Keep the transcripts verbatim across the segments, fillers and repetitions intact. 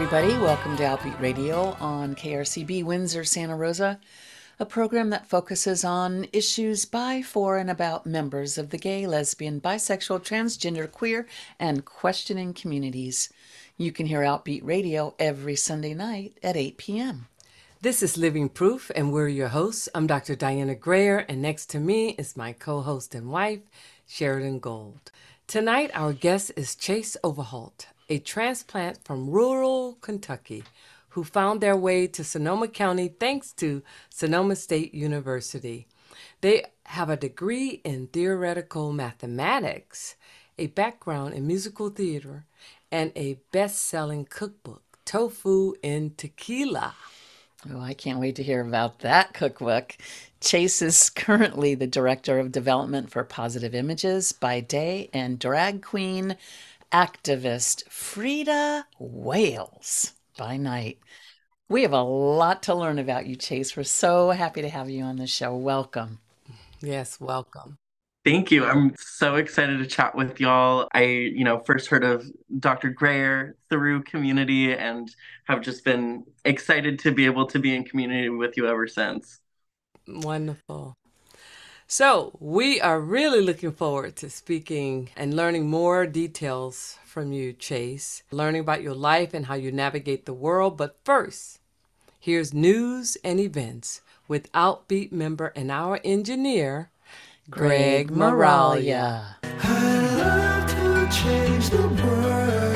everybody. Welcome to Outbeat Radio on K R C B Windsor, Santa Rosa, a program that focuses on issues by, for, and about members of the gay, lesbian, bisexual, transgender, queer, and questioning communities. You can hear Outbeat Radio every Sunday night at eight p.m. This is Living Proof, and we're your hosts. I'm Doctor Diana Grayer, and next to me is my co-host and wife, Sheridan Gold. Tonight, our guest is Chase Overholt, a transplant from rural Kentucky who found their way to Sonoma County thanks to Sonoma State University. They have a degree in theoretical mathematics, a background in musical theater, and a best-selling cookbook, Tofu in Tequila. Oh, I can't wait to hear about that cookbook. Chase is currently the Director of Development for Positive Images by day and drag queen activist Frida Wales by night. We have a lot to learn about you, Chase. We're so happy to have you on the show. Welcome. Yes, welcome. Thank you. I'm so excited to chat with y'all. I, you know, first heard of Doctor Grayer through community and have just been excited to be able to be in community with you ever since. Wonderful. So we are really looking forward to speaking and learning more details from you, Chase, learning about your life and how you navigate the world. But first, here's news and events with Outbeat member and our engineer, Greg Moralia. I'd love to change the world,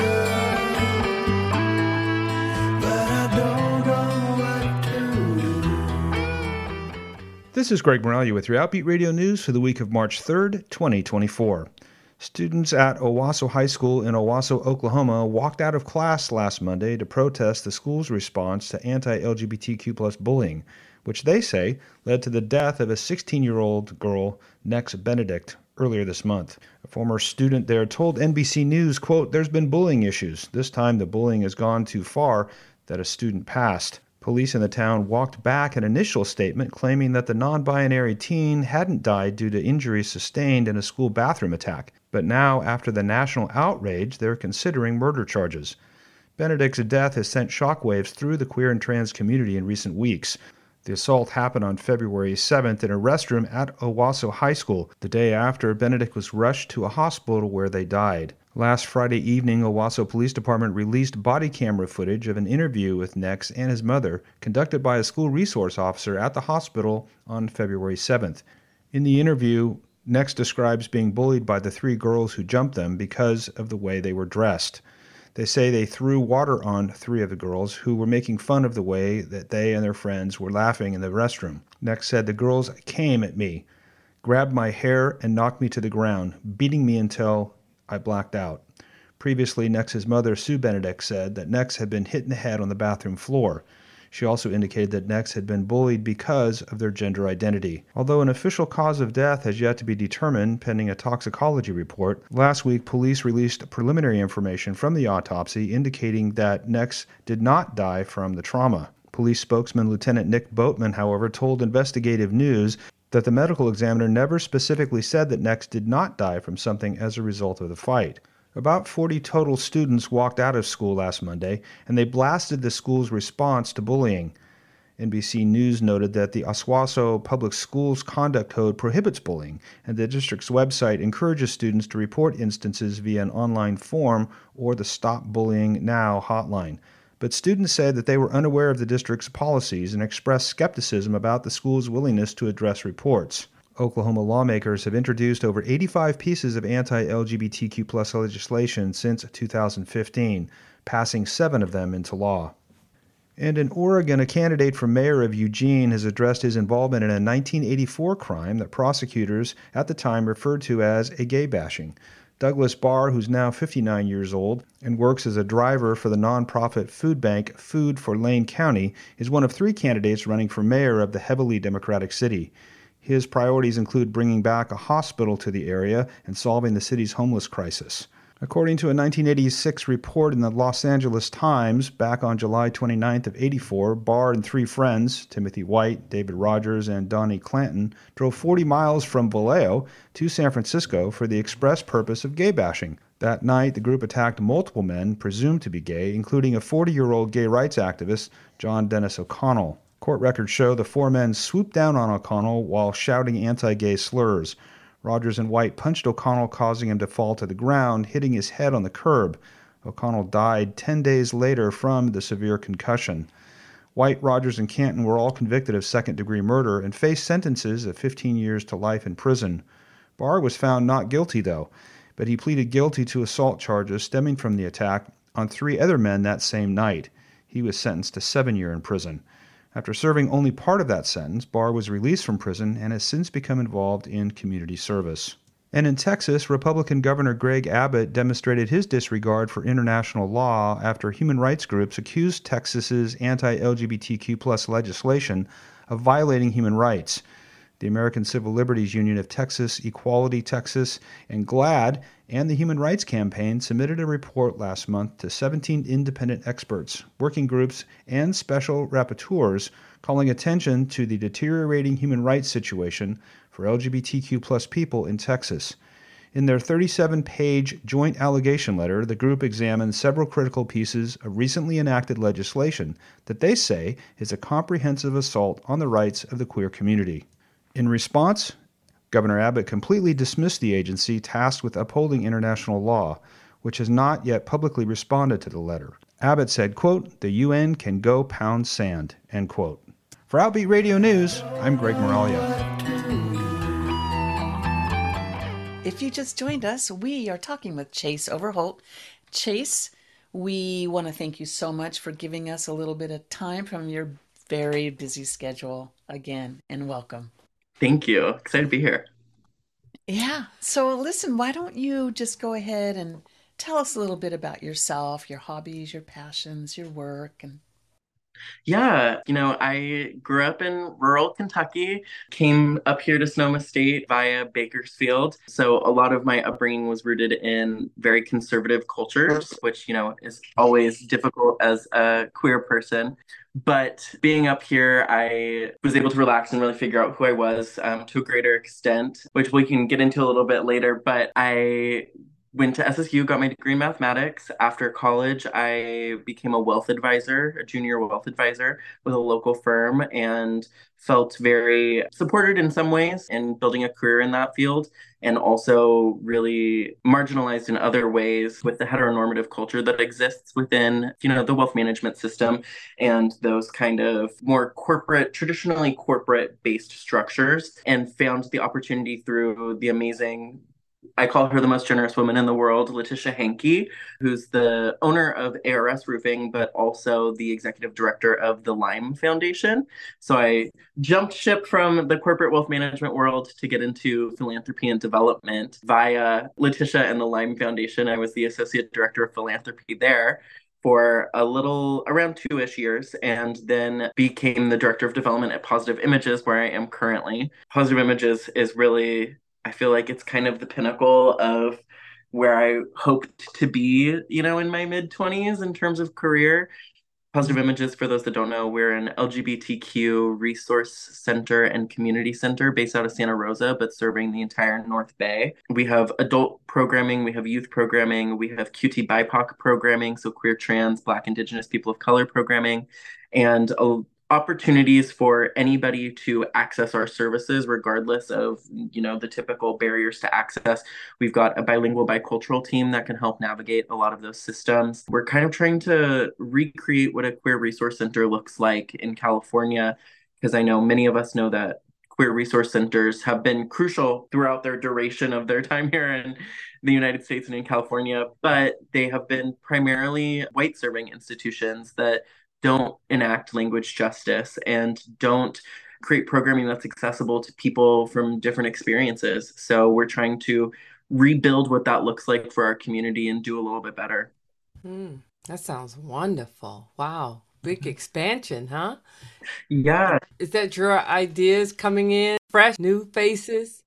but I don't know what to do. This is Greg Moralia with your Outbeat Radio News for the week of March third, twenty twenty-four. Students at Owasso High School in Owasso, Oklahoma, walked out of class last Monday to protest the school's response to anti-L G B T Q plus bullying, which they say led to the death of a sixteen-year-old girl, Nex Benedict, earlier this month. A former student there told N B C News, quote, "There's been bullying issues. This time the bullying has gone too far that a student passed." Police in the town walked back an initial statement claiming that the non-binary teen hadn't died due to injuries sustained in a school bathroom attack. But now, after the national outrage, they're considering murder charges. Benedict's death has sent shockwaves through the queer and trans community in recent weeks. The assault happened on February seventh in a restroom at Owasso High School. The day after, Benedict was rushed to a hospital where they died. Last Friday evening, Owasso Police Department released body camera footage of an interview with Nex and his mother, conducted by a school resource officer at the hospital on February seventh. In the interview, Nex describes being bullied by the three girls who jumped them because of the way they were dressed. They say they threw water on three of the girls who were making fun of the way that they and their friends were laughing in the restroom. Nex said the girls came at me, grabbed my hair, and knocked me to the ground, beating me until I blacked out. Previously, Nex's mother, Sue Benedict, said that Nex had been hit in the head on the bathroom floor. She also indicated that Nex had been bullied because of their gender identity. Although an official cause of death has yet to be determined pending a toxicology report, last week police released preliminary information from the autopsy indicating that Nex did not die from the trauma. Police spokesman Lieutenant Nick Boatman, however, told Investigative News that the medical examiner never specifically said that Nex did not die from something as a result of the fight. About forty total students walked out of school last Monday, and they blasted the school's response to bullying. N B C News noted that the Owasso Public Schools Conduct Code prohibits bullying, and the district's website encourages students to report instances via an online form or the Stop Bullying Now hotline. But students said that they were unaware of the district's policies and expressed skepticism about the school's willingness to address reports. Oklahoma lawmakers have introduced over eighty-five pieces of anti-L G B T Q plus legislation since two thousand fifteen, passing seven of them into law. And in Oregon, a candidate for mayor of Eugene has addressed his involvement in a nineteen eighty-four crime that prosecutors at the time referred to as a gay bashing. Douglas Barr, who's now fifty-nine years old and works as a driver for the nonprofit food bank Food for Lane County, is one of three candidates running for mayor of the heavily Democratic city. His priorities include bringing back a hospital to the area and solving the city's homeless crisis. According to a nineteen eighty-six report in the Los Angeles Times, back on July twenty-ninth of eighty-four, Barr and three friends, Timothy White, David Rogers, and Donnie Clanton, drove forty miles from Vallejo to San Francisco for the express purpose of gay bashing. That night, the group attacked multiple men presumed to be gay, including a forty-year-old gay rights activist, John Dennis O'Connell. Court records show the four men swooped down on O'Connell while shouting anti-gay slurs. Rogers and White punched O'Connell, causing him to fall to the ground, hitting his head on the curb. O'Connell died ten days later from the severe concussion. White, Rogers, and Canton were all convicted of second-degree murder and faced sentences of fifteen years to life in prison. Barr was found not guilty, though, but he pleaded guilty to assault charges stemming from the attack on three other men that same night. He was sentenced to seven years in prison. After serving only part of that sentence, Barr was released from prison and has since become involved in community service. And in Texas, Republican Governor Greg Abbott demonstrated his disregard for international law after human rights groups accused Texas's anti-L G B T Q plus legislation of violating human rights. The American Civil Liberties Union of Texas, Equality Texas, and GLAAD and the Human Rights Campaign submitted a report last month to seventeen independent experts, working groups, and special rapporteurs calling attention to the deteriorating human rights situation for L G B T Q plus people in Texas. In their thirty-seven page joint allegation letter, the group examined several critical pieces of recently enacted legislation that they say is a comprehensive assault on the rights of the queer community. In response, Governor Abbott completely dismissed the agency tasked with upholding international law, which has not yet publicly responded to the letter. Abbott said, quote, "The U N can go pound sand," end quote. For Outbeat Radio News, I'm Greg Moralia. If you just joined us, we are talking with Chase Overholt. Chase, we want to thank you so much for giving us a little bit of time from your very busy schedule again, and welcome. Thank you. Excited to be here. Yeah. So listen, why don't you just go ahead and tell us a little bit about yourself, your hobbies, your passions, your work, and Yeah, you know, I grew up in rural Kentucky, came up here to Sonoma State via Bakersfield. So a lot of my upbringing was rooted in very conservative cultures, which, you know, is always difficult as a queer person. But being up here, I was able to relax and really figure out who I was um, to a greater extent, which we can get into a little bit later. But I went to S S U, got my degree in mathematics. After college, I became a wealth advisor, a junior wealth advisor with a local firm, and felt very supported in some ways in building a career in that field, and also really marginalized in other ways with the heteronormative culture that exists within, you know, the wealth management system and those kind of more corporate, traditionally corporate-based structures, and found the opportunity through the amazing, I call her the most generous woman in the world, Letitia Hankey, who's the owner of A R S Roofing, but also the executive director of the Lime Foundation. So I jumped ship from the corporate wealth management world to get into philanthropy and development via Letitia and the Lime Foundation. I was the associate director of philanthropy there for a little around two-ish years, and then became the director of development at Positive Images, where I am currently. Positive Images is really, I feel like it's kind of the pinnacle of where I hoped to be, you know, in my mid twenties in terms of career. Positive Images, for those that don't know, we're an L G B T Q resource center and community center based out of Santa Rosa, but serving the entire North Bay. We have adult programming, we have youth programming, we have Q T B I P O C programming, so queer, trans, Black, Indigenous, people of color programming, and a opportunities for anybody to access our services, regardless of, you know, the typical barriers to access. We've got a bilingual, bicultural team that can help navigate a lot of those systems. We're kind of trying to recreate what a queer resource center looks like in California, because I know many of us know that queer resource centers have been crucial throughout their duration of their time here in the United States and in California, but they have been primarily white serving institutions that don't enact language justice and don't create programming that's accessible to people from different experiences. So we're trying to rebuild what that looks like for our community and do a little bit better. Mm, that sounds wonderful. Wow. Big expansion, huh? Yeah. Is that your ideas coming in? Fresh, new faces?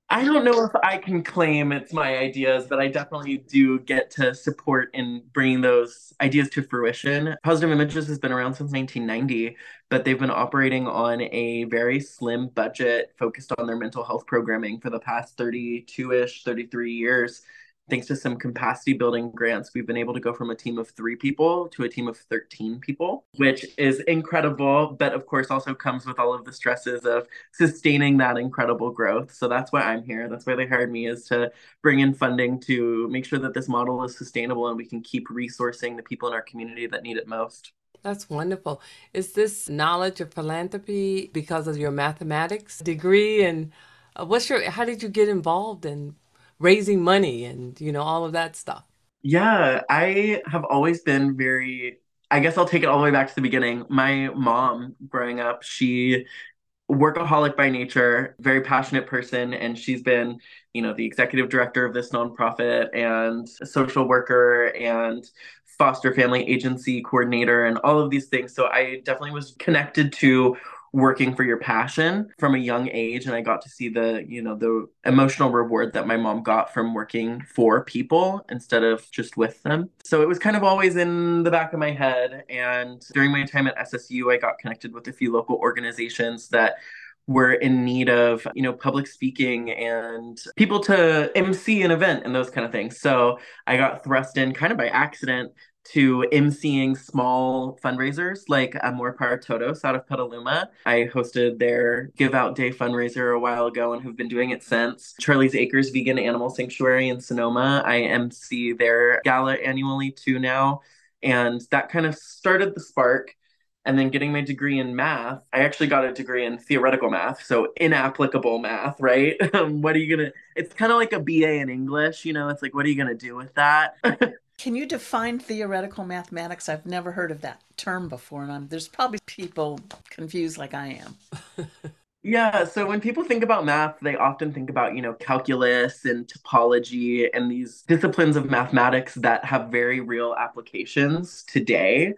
I don't know if I can claim it's my ideas, but I definitely do get to support in bringing those ideas to fruition. Positive Images has been around since nineteen ninety, but they've been operating on a very slim budget focused on their mental health programming for the past thirty-two-ish, thirty-three years. Thanks to some capacity building grants, we've been able to go from a team of three people to a team of thirteen people, which is incredible, but of course also comes with all of the stresses of sustaining that incredible growth. So that's why I'm here. That's why they hired me, is to bring in funding to make sure that this model is sustainable and we can keep resourcing the people in our community that need it most. That's wonderful. Is this knowledge of philanthropy because of your mathematics degree? And uh, what's your, how did you get involved in raising money and, you know, all of that stuff? Yeah, I have always been very, I guess I'll take it all the way back to the beginning. My mom, growing up, she workaholic by nature, very passionate person, and she's been, you know, the executive director of this nonprofit and a social worker and foster family agency coordinator and all of these things. So I definitely was connected to working for your passion from a young age, and I got to see the, you know, the emotional reward that my mom got from working for people instead of just with them. So it was kind of always in the back of my head. And during my time at S S U, I got connected with a few local organizations that were in need of, you know, public speaking and people to M C an event and those kind of things. So I got thrust in kind of by accident to emceeing small fundraisers like Amor para Todos out of Petaluma. I hosted their Give Out Day fundraiser a while ago and have been doing it since. Charlie's Acres Vegan Animal Sanctuary in Sonoma, I M C their gala annually too now. And that kind of started the spark. And then getting my degree in math, I actually got a degree in theoretical math, so inapplicable math, right? Um, what are you gonna, it's kind of like a B A in English, you know, it's like, what are you gonna do with that? Can you define theoretical mathematics? I've never heard of that term before, and I'm, there's probably people confused like I am. Yeah, so when people think about math, they often think about, you know, calculus and topology and these disciplines of mathematics that have very real applications today.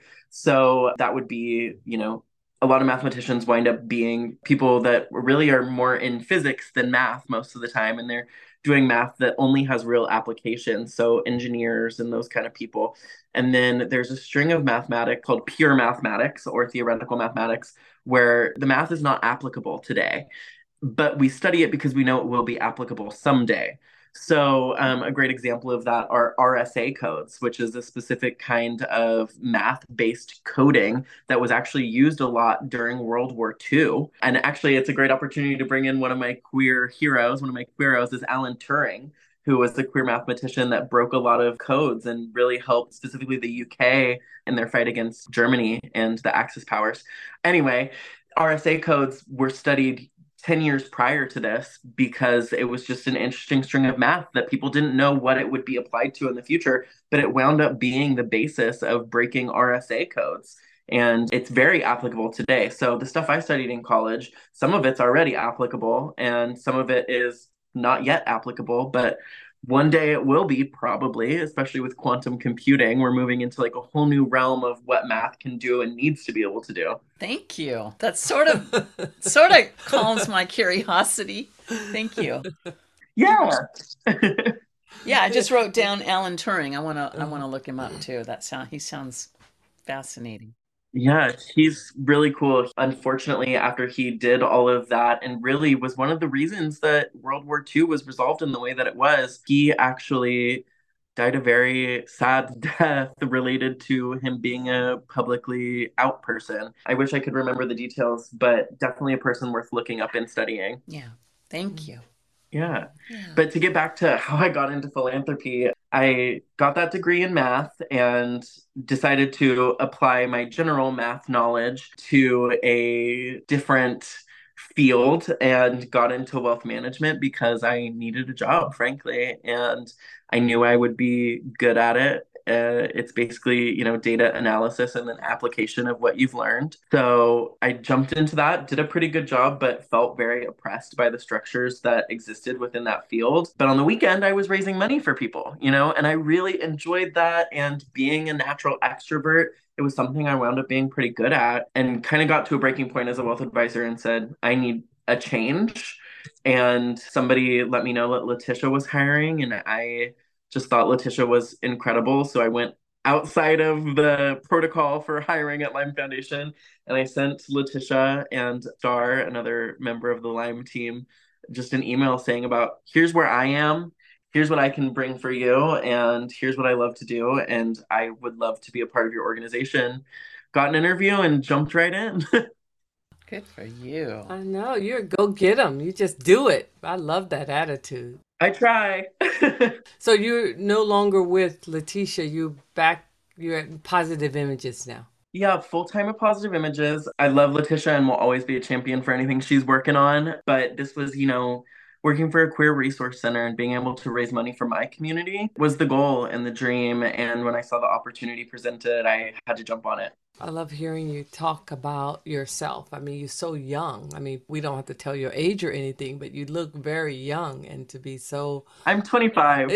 So that would be, you know, a lot of mathematicians wind up being people that really are more in physics than math most of the time, and they're doing math that only has real applications. So engineers and those kind of people. And then there's a string of mathematics called pure mathematics or theoretical mathematics, where the math is not applicable today, but we study it because we know it will be applicable someday. So um, a great example of that are R S A codes, which is a specific kind of math-based coding that was actually used a lot during World War Two. And actually, it's a great opportunity to bring in one of my queer heroes. One of my queeros is Alan Turing, who was the queer mathematician that broke a lot of codes and really helped specifically the U K in their fight against Germany and the Axis powers. Anyway, R S A codes were studied ten years prior to this because it was just an interesting string of math that people didn't know what it would be applied to in the future, but it wound up being the basis of breaking R S A codes. And it's very applicable today. So the stuff I studied in college, some of it's already applicable and some of it is not yet applicable, but one day it will be, probably, especially with quantum computing. We're moving into like a whole new realm of what math can do and needs to be able to do. Thank you. That sort of sort of calms my curiosity. Thank you. Yeah. Yeah, I just wrote down Alan Turing. I want to I want to look him up too. That sound he sounds fascinating. Yeah, he's really cool. Unfortunately, after he did all of that and really was one of the reasons that World War Two was resolved in the way that it was, he actually died a very sad death related to him being a publicly out person. I wish I could remember the details, but definitely a person worth looking up and studying. Yeah, thank you. Yeah. Yeah. But to get back to how I got into philanthropy, I got that degree in math and decided to apply my general math knowledge to a different field and got into wealth management because I needed a job, frankly, and I knew I would be good at it. Uh, it's basically, you know, data analysis and then application of what you've learned. So I jumped into that, did a pretty good job, but felt very oppressed by the structures that existed within that field. But on the weekend, I was raising money for people, you know, and I really enjoyed that. And being a natural extrovert, it was something I wound up being pretty good at, and kind of got to a breaking point as a wealth advisor and said, I need a change. And somebody let me know that Letitia was hiring, and I just thought Letitia was incredible. So I went outside of the protocol for hiring at Lyme Foundation, and I sent Letitia and Star, another member of the Lyme team, just an email saying about here's where I am, here's what I can bring for you, and here's what I love to do, and I would love to be a part of your organization. Got an interview and jumped right in. Good for you. I know, you're go get 'em. You just do it. I love that attitude. I try. So you're no longer with Letitia. You back. You're at Positive Images now. Yeah, full time at Positive Images. I love Letitia and will always be a champion for anything she's working on. But this was, you know, working for a queer resource center and being able to raise money for my community was the goal and the dream. And when I saw the opportunity presented, I had to jump on it. I love hearing you talk about yourself. I mean, you're so young. I mean, we don't have to tell your age or anything, but you look very young, and to be so I'm twenty-five.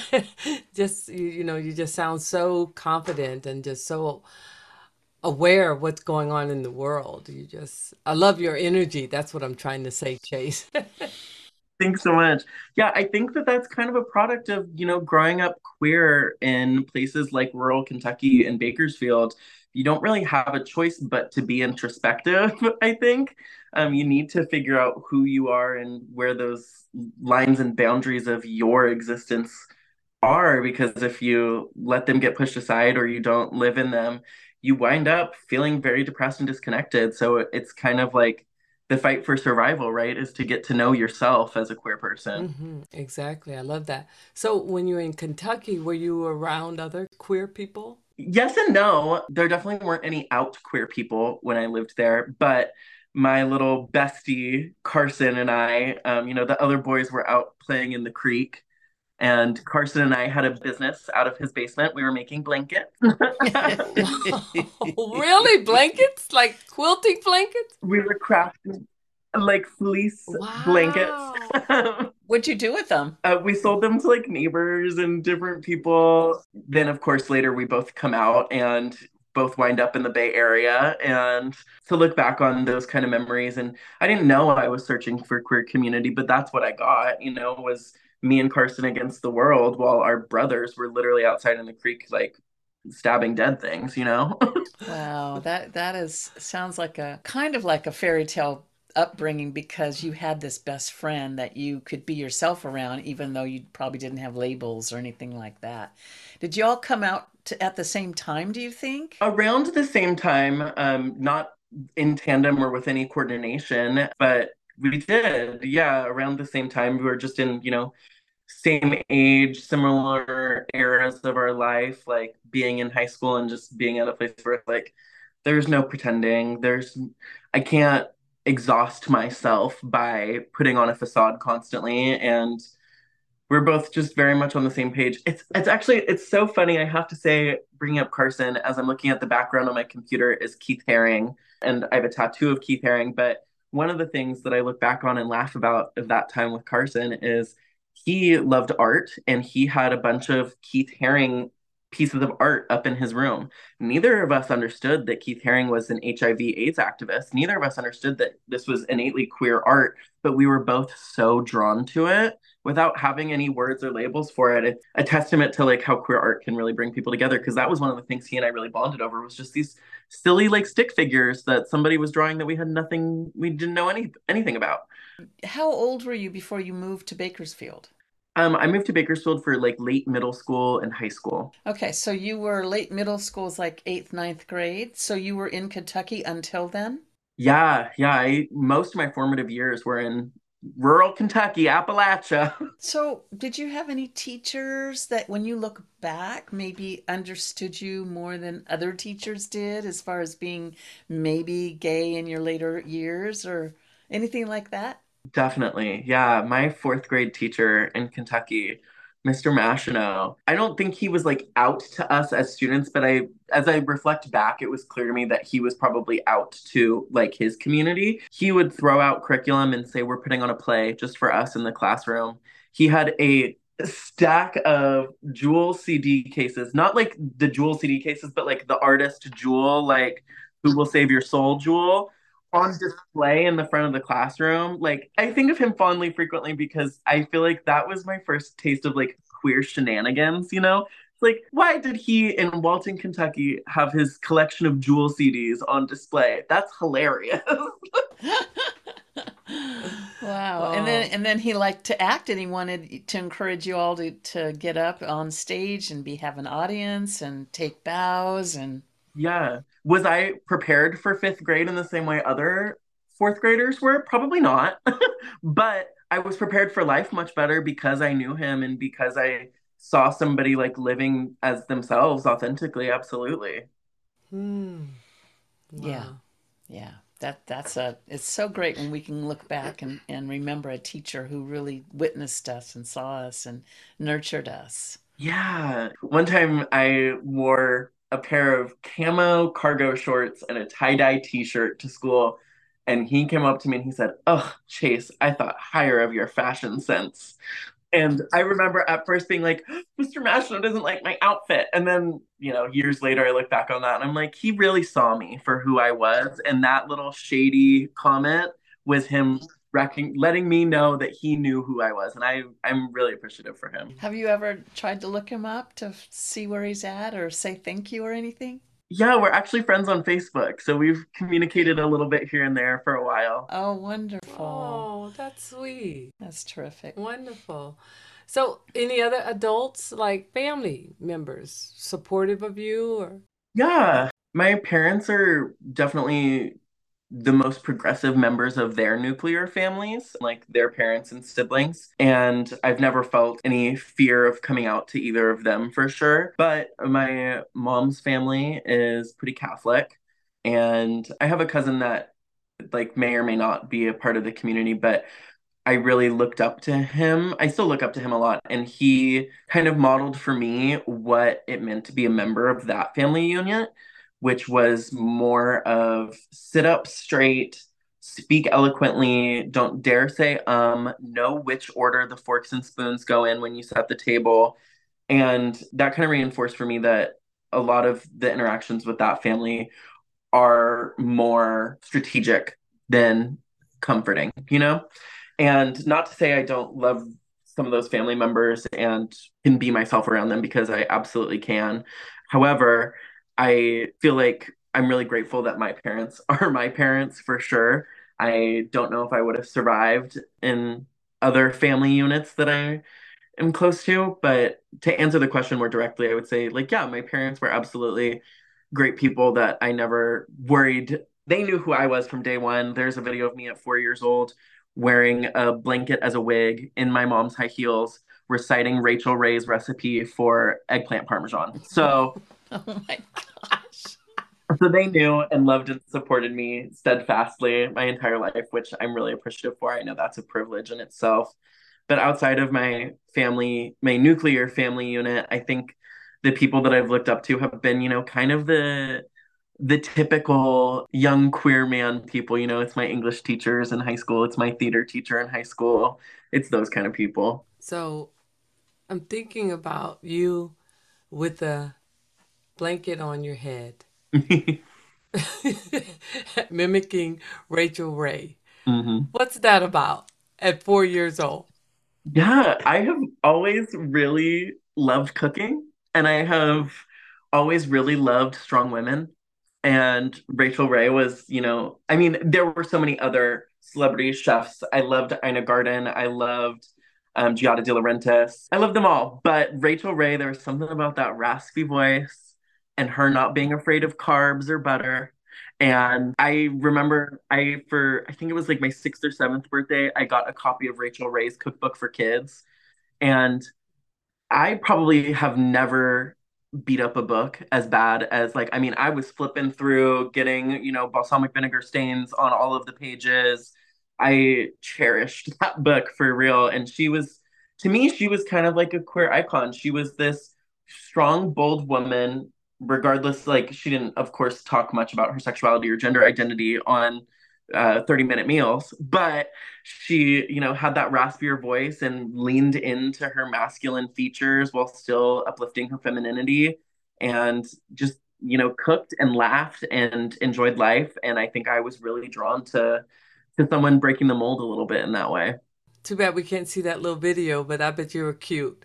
just you, you know, you just sound so confident and just so aware of what's going on in the world. You just, I love your energy. That's what I'm trying to say, Chase. Thanks so much. Yeah, I think that that's kind of a product of, you know, growing up queer in places like rural Kentucky and Bakersfield. You don't really have a choice but to be introspective, I think. Um, you need to figure out who you are and where those lines and boundaries of your existence are, because if you let them get pushed aside or you don't live in them, you wind up feeling very depressed and disconnected. So it's kind of like the fight for survival, right? Is to get to know yourself as a queer person. hmm Exactly. I love that. So when you were in Kentucky, were you around other queer people? Yes and no. There definitely weren't any out queer people when I lived there, but my little bestie, Carson, and I, um, you know, the other boys were out playing in the creek. And Carson and I had a business out of his basement. We were making blankets. Really? Blankets? Like quilting blankets? We were crafting like fleece blankets. Wow. What'd you do with them? Uh, we sold them to like neighbors and different people. Then, of course, later we both come out and both wind up in the Bay Area. And to look back on those kind of memories, and I didn't know I was searching for queer community, but that's what I got, you know, was me and Carson against the world while our brothers were literally outside in the creek, like stabbing dead things, you know? Wow, that that is sounds like a kind of like a fairy tale upbringing, because you had this best friend that you could be yourself around, even though you probably didn't have labels or anything like that. Did you all come out to, at the same time, do you think? Around the same time, um, not in tandem or with any coordination, but we did, yeah, around the same time. We were just in, you know, same age, similar eras of our life, like being in high school and just being at a place where like there's no pretending. There's I can't exhaust myself by putting on a facade constantly. And we're both just very much on the same page. It's it's actually it's so funny. I have to say, bringing up Carson, as I'm looking at the background on my computer is Keith Haring, and I have a tattoo of Keith Haring. But one of the things that I look back on and laugh about of that time with Carson is he loved art, and he had a bunch of Keith Haring pieces of art up in his room. Neither of us understood that Keith Haring was an H I V AIDS activist. Neither of us understood that this was innately queer art, but we were both so drawn to it without having any words or labels for it. It's a testament to like how queer art can really bring people together, because that was one of the things he and I really bonded over, was just these silly like stick figures that somebody was drawing that we had nothing, we didn't know any anything about. How old were you before you moved to Bakersfield? Um, I moved to Bakersfield for like late middle school and high school. Okay, so you were late middle school's like eighth, ninth grade. So you were in Kentucky until then? Yeah, yeah. I, most of my formative years were in rural Kentucky, Appalachia. So did you have any teachers that when you look back maybe understood you more than other teachers did, as far as being maybe gay in your later years or anything like that? Definitely. Yeah. My fourth grade teacher in Kentucky, mister Machino, I don't think he was like out to us as students, but I, as I reflect back, it was clear to me that he was probably out to like his community. He would throw out curriculum and say, we're putting on a play just for us in the classroom. He had a stack of Jewel C D cases, not like the Jewel C D cases, but like the artist Jewel, like Who Will Save Your Soul Jewel, on display in the front of the classroom. Like, I think of him fondly frequently because I feel like that was my first taste of like queer shenanigans, you know? Like, why did he in Walton, Kentucky have his collection of Jewel C Ds on display? That's hilarious. Wow. And then and then he liked to act and he wanted to encourage you all to, to get up on stage and be have an audience and take bows and Yeah. Was I prepared for fifth grade in the same way other fourth graders were? Probably not. But I was prepared for life much better because I knew him and because I saw somebody like living as themselves authentically. Absolutely. Hmm. yeah. Wow. Yeah. That that's a it's so great when we can look back and, and remember a teacher who really witnessed us and saw us and nurtured us. Yeah. One time I wore a pair of camo cargo shorts and a tie-dye t-shirt to school. And he came up to me and he said, "Oh, Chase, I thought higher of your fashion sense." And I remember at first being like, "Mister Mashno doesn't like my outfit." And then, you know, years later, I look back on that and I'm like, he really saw me for who I was. And that little shady comment was him recon- letting me know that he knew who I was. And I, I'm really appreciative for him. Have you ever tried to look him up to f- see where he's at or say thank you or anything? Yeah, we're actually friends on Facebook. So we've communicated a little bit here and there for a while. Oh, wonderful. Oh, that's sweet. That's terrific. Wonderful. So, any other adults, like family members, supportive of you or? Yeah, my parents are definitely the most progressive members of their nuclear families, like their parents and siblings. And I've never felt any fear of coming out to either of them for sure. But my mom's family is pretty Catholic. And I have a cousin that like may or may not be a part of the community, but I really looked up to him. I still look up to him a lot. And he kind of modeled for me what it meant to be a member of that family unit, which was more of sit up straight, speak eloquently, don't dare say um, know which order the forks and spoons go in when you set the table. And that kind of reinforced for me that a lot of the interactions with that family are more strategic than comforting, you know? And not to say I don't love some of those family members and can be myself around them because I absolutely can. However, I feel like I'm really grateful that my parents are my parents for sure. I don't know if I would have survived in other family units that I am close to, but to answer the question more directly, I would say, like, yeah, my parents were absolutely great people that I never worried. They knew who I was from day one. There's a video of me at four years old wearing a blanket as a wig in my mom's high heels, reciting Rachel Ray's recipe for eggplant parmesan. So, Oh my gosh. so they knew and loved and supported me steadfastly my entire life, which I'm really appreciative for. I know that's a privilege in itself. But outside of my family, my nuclear family unit, I think the people that I've looked up to have been, you know, kind of the the typical young queer man people. You know, it's my English teachers in high school, it's my theater teacher in high school. It's those kind of people. So, I'm thinking about you with a blanket on your head, mimicking Rachel Ray. hmm What's that about at four years old? Yeah, I have always really loved cooking and I have always really loved strong women. And Rachel Ray was, you know, I mean, there were so many other celebrity chefs. I loved Ina Garten. I loved um, Giada De Laurentiis. I loved them all. But Rachel Ray, there was something about that raspy voice and her not being afraid of carbs or butter. And I remember I, for, I think it was like my sixth or seventh birthday, I got a copy of Rachel Ray's cookbook for kids. And I probably have never beat up a book as bad as like I mean I was flipping through getting you know balsamic vinegar stains on all of the pages. I cherished that book for real and she was to me she was kind of like a queer icon. She was this strong bold woman regardless like she didn't of course talk much about her sexuality or gender identity on uh, thirty minute meals, but she, you know, had that raspier voice and leaned into her masculine features while still uplifting her femininity and just you know, cooked and laughed and enjoyed life. And I think I was really drawn to to someone breaking the mold a little bit in that way. Too bad we can't see that little video, but I bet you were cute.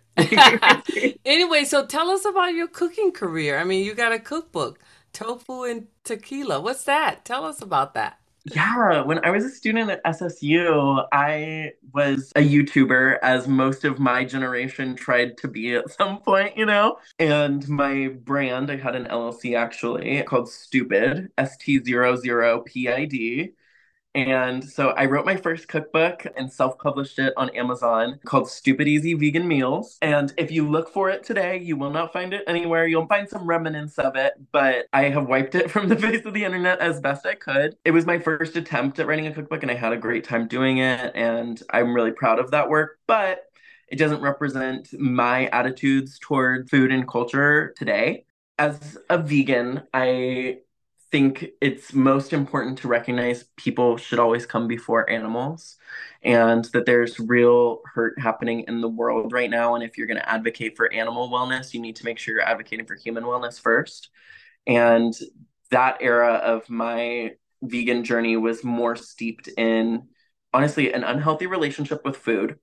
Anyway, so tell us about your cooking career. I mean, you got a cookbook, Tofu and Tequila. What's that? Tell us about that. Yeah, when I was a student at S S U, I was a YouTuber, as most of my generation tried to be at some point, you know? And my brand, I had an L L C actually called Stupid, S T zero zero P I D. And so I wrote my first cookbook and self-published it on Amazon called Stupid Easy Vegan Meals. And if you look for it today, you will not find it anywhere. You'll find some remnants of it, but I have wiped it from the face of the internet as best I could. It was my first attempt at writing a cookbook, and I had a great time doing it. And I'm really proud of that work. But it doesn't represent my attitudes toward food and culture today. As a vegan, I think it's most important to recognize people should always come before animals, and that there's real hurt happening in the world right now. And if you're going to advocate for animal wellness, you need to make sure you're advocating for human wellness first. And that era of my vegan journey was more steeped in, honestly, an unhealthy relationship with food.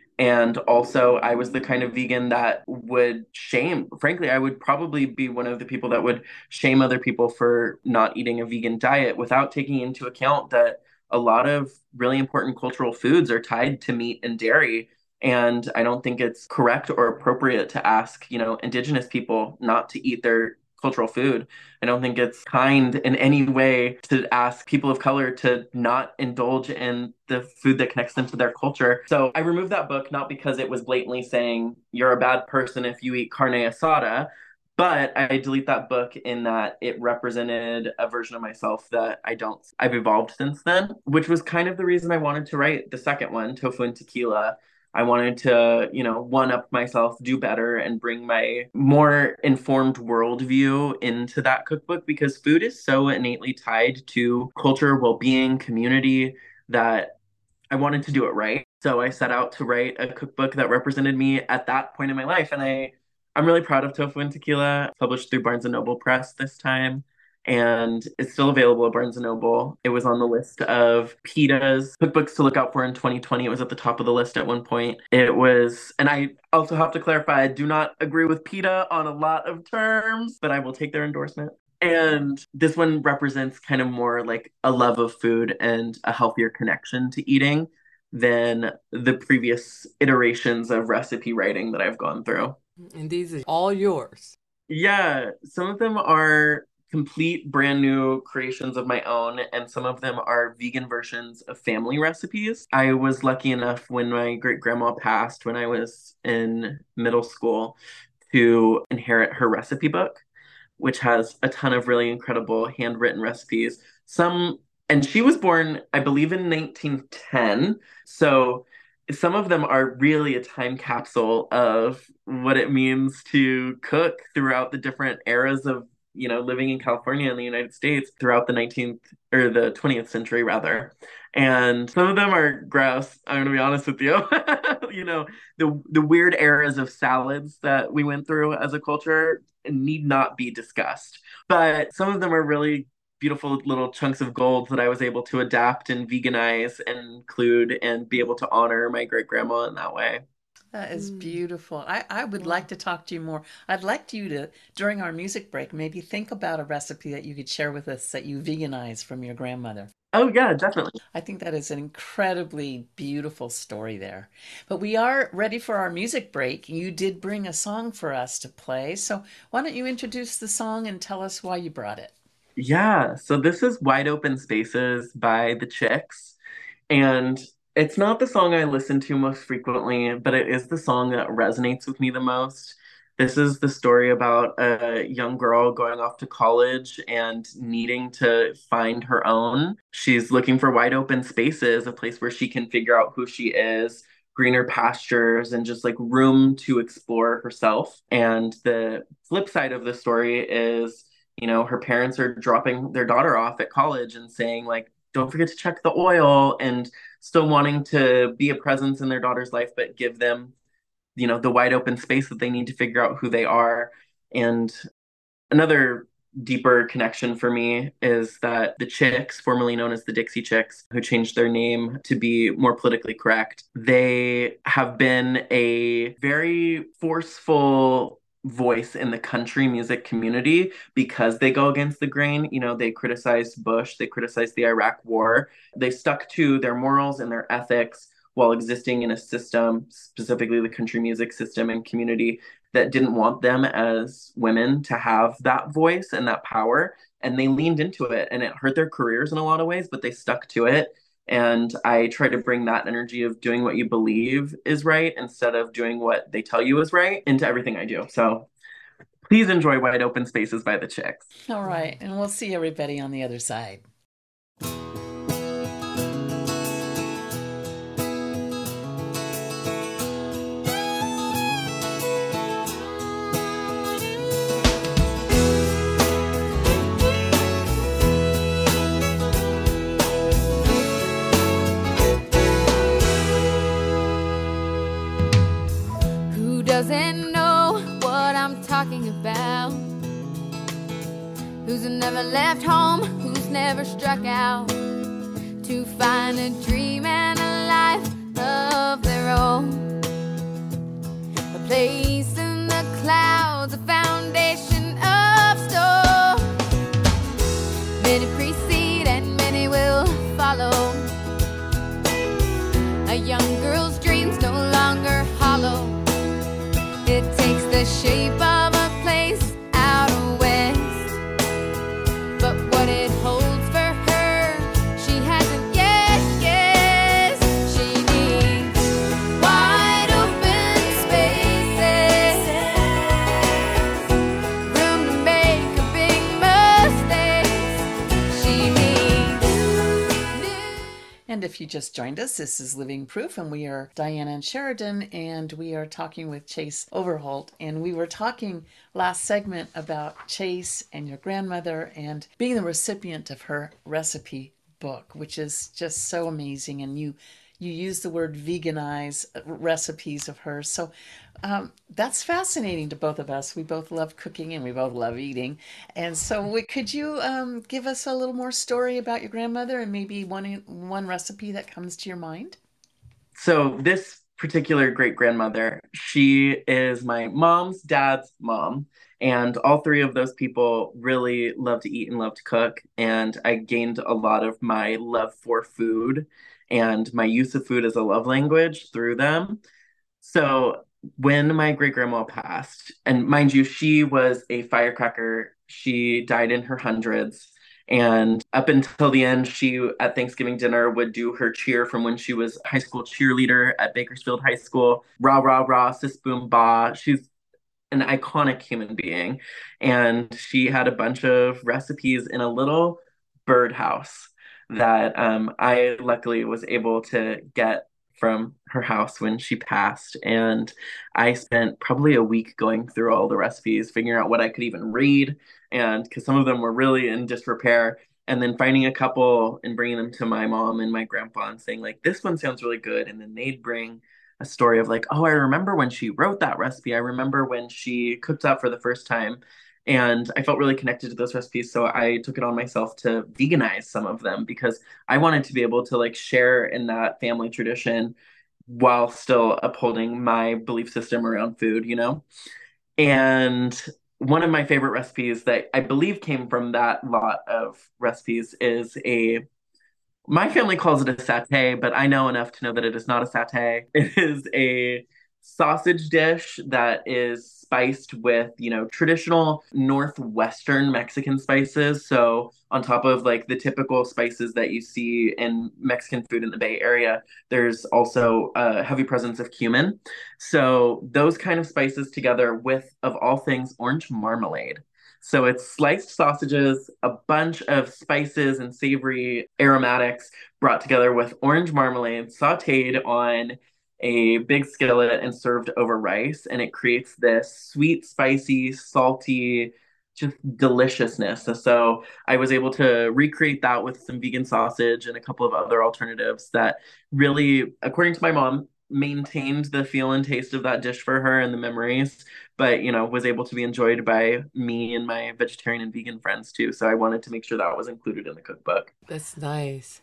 And also, I was the kind of vegan that would shame, frankly, I would probably be one of the people that would shame other people for not eating a vegan diet without taking into account that a lot of really important cultural foods are tied to meat and dairy. And I don't think it's correct or appropriate to ask, you know, Indigenous people not to eat their cultural food. I don't think it's kind in any way to ask people of color to not indulge in the food that connects them to their culture. So I removed that book not because it was blatantly saying you're a bad person if you eat carne asada, but I delete that book in that it represented a version of myself that I don't, I've evolved since then, which was kind of the reason I wanted to write the second one, Tofu and Tequila. I wanted to, you know, one up myself, do better, and bring my more informed worldview into that cookbook, because food is so innately tied to culture, well-being, community, that I wanted to do it right. So I set out to write a cookbook that represented me at that point in my life. And I, I'm really proud of Tofu and Tequila, published through Barnes and Noble Press this time. And it's still available at Barnes and Noble. It was on the list of PETA's cookbooks to look out for in twenty twenty. It was at the top of the list at one point. It was, and I also have to clarify, I do not agree with PETA on a lot of terms, but I will take their endorsement. And this one represents kind of more like a love of food and a healthier connection to eating than the previous iterations of recipe writing that I've gone through. And these are all yours. Yeah, some of them are complete brand new creations of my own, and some of them are vegan versions of family recipes. I was lucky enough when my great grandma passed when I was in middle school to inherit her recipe book, which has a ton of really incredible handwritten recipes. Some, and she was born, I believe, in nineteen ten. So some of them are really a time capsule of what it means to cook throughout the different eras of, you know, living in California in the United States throughout the nineteenth or the twentieth century, rather. And some of them are gross. I'm going to be honest with you. You know, the the weird eras of salads that we went through as a culture need not be discussed. But some of them are really beautiful little chunks of gold that I was able to adapt and veganize and include and be able to honor my great grandma in that way. That is beautiful. I, I would like to talk to you more. I'd like you to, during our music break, maybe think about a recipe that you could share with us that you veganized from your grandmother. Oh, yeah, definitely. I think that is an incredibly beautiful story there. But we are ready for our music break. You did bring a song for us to play. So why don't you introduce the song and tell us why you brought it? Yeah, so this is Wide Open Spaces by The Chicks. And it's not the song I listen to most frequently, but it is the song that resonates with me the most. This is the story about a young girl going off to college and needing to find her own. She's looking for wide open spaces, a place where she can figure out who she is, greener pastures, and just like room to explore herself. And the flip side of the story is, you know, her parents are dropping their daughter off at college and saying, like, don't forget to check the oil, and still wanting to be a presence in their daughter's life, but give them, you know, the wide open space that they need to figure out who they are. And another deeper connection for me is that the Chicks, formerly known as the Dixie Chicks, who changed their name to be more politically correct, they have been a very forceful voice in the country music community because they go against the grain. You know, they criticized Bush, they criticized the Iraq War. They stuck to their morals and their ethics while existing in a system, specifically the country music system and community, that didn't want them as women to have that voice and that power. And they leaned into it, and it hurt their careers in a lot of ways, but they stuck to it. And I try to bring that energy of doing what you believe is right instead of doing what they tell you is right into everything I do. So please enjoy Wide Open Spaces by the Chicks. All right. And we'll see everybody on the other side. Doesn't know what I'm talking about. Who's never left home, who's never struck out to find a dream and a life of their own. A place in the clouds, a foundation of stone. Many precede and many will follow. A young girl's dreams no longer hollow. It takes the shape of a place out west, but what it holds for her, she hasn't yet guessed. She needs wide open spaces, room to make a big mistakes. She needs new. And if you just joined us, this is Living Proof, and we are Diana and Sheridan, and we are talking with Chase Overholt. And we were talking last segment about Chase and your grandmother and being the recipient of her recipe book, which is just so amazing. And you you use the word veganize recipes of hers. So um, that's fascinating to both of us. We both love cooking and we both love eating. And so we, could you um, give us a little more story about your grandmother and maybe one one recipe that comes to your mind? So this particular great grandmother, she is my mom's dad's mom. And all three of those people really love to eat and love to cook. And I gained a lot of my love for food and my use of food as a love language through them. So when my great grandma passed, and mind you, she was a firecracker, she died in her hundreds. And up until the end, she at Thanksgiving dinner would do her cheer from when she was a high school cheerleader at Bakersfield High School. Rah, rah, rah, sis, boom, bah. She's an iconic human being. And she had a bunch of recipes in a little birdhouse that um, I luckily was able to get from her house when she passed. And I spent probably a week going through all the recipes, figuring out what I could even read. And because some of them were really in disrepair, and then finding a couple and bringing them to my mom and my grandpa and saying, like, this one sounds really good. And then they'd bring a story of like, oh, I remember when she wrote that recipe. I remember when she cooked that for the first time. And I felt really connected to those recipes. So I took it on myself to veganize some of them because I wanted to be able to like share in that family tradition while still upholding my belief system around food, you know? And one of my favorite recipes that I believe came from that lot of recipes is a, my family calls it a satay, but I know enough to know that it is not a satay. It is a sausage dish that is spiced with, you know, traditional Northwestern Mexican spices. So on top of like the typical spices that you see in Mexican food in the Bay Area, there's also a heavy presence of cumin. So those kind of spices together with, of all things, orange marmalade. So it's sliced sausages, a bunch of spices and savory aromatics brought together with orange marmalade, sauteed on a big skillet and served over rice. And it creates this sweet, spicy, salty, just deliciousness. So I was able to recreate that with some vegan sausage and a couple of other alternatives that really, according to my mom, maintained the feel and taste of that dish for her and the memories, but, you know, was able to be enjoyed by me and my vegetarian and vegan friends too. So I wanted to make sure that was included in the cookbook. That's nice.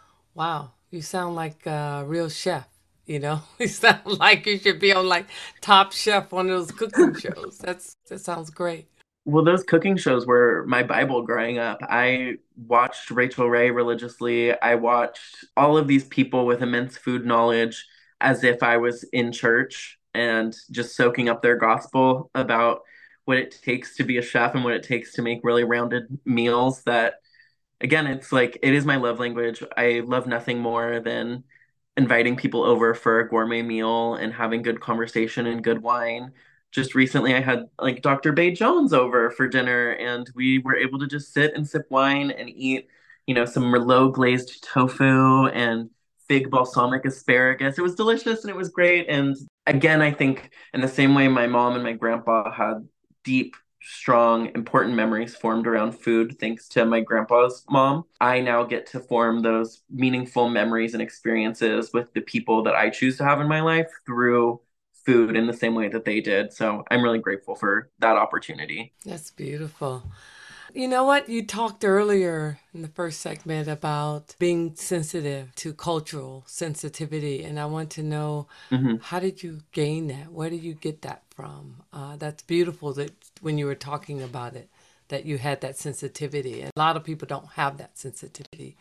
Wow. You sound like a real chef, you know? You sound like you should be on like Top Chef, one of those cooking shows. That's that sounds great. Well, those cooking shows were my Bible growing up. I watched Rachel Ray religiously. I watched all of these people with immense food knowledge as if I was in church and just soaking up their gospel about what it takes to be a chef and what it takes to make really rounded meals that, again, it's like, it is my love language. I love nothing more than inviting people over for a gourmet meal and having good conversation and good wine. Just recently, I had like Doctor Bay Jones over for dinner, and we were able to just sit and sip wine and eat, you know, some Merlot glazed tofu and fig balsamic asparagus. It was delicious and it was great. And again, I think in the same way my mom and my grandpa had deep, strong, important memories formed around food thanks to my grandpa's mom, I now get to form those meaningful memories and experiences with the people that I choose to have in my life through food in the same way that they did. So I'm really grateful for that opportunity. That's beautiful. You know what? You talked earlier in the first segment about being sensitive to cultural sensitivity. And I want to know, Mm-hmm. how did you gain that? Where did you get that from? Uh, that's beautiful that when you were talking about it, that you had that sensitivity. And a lot of people don't have that sensitivity.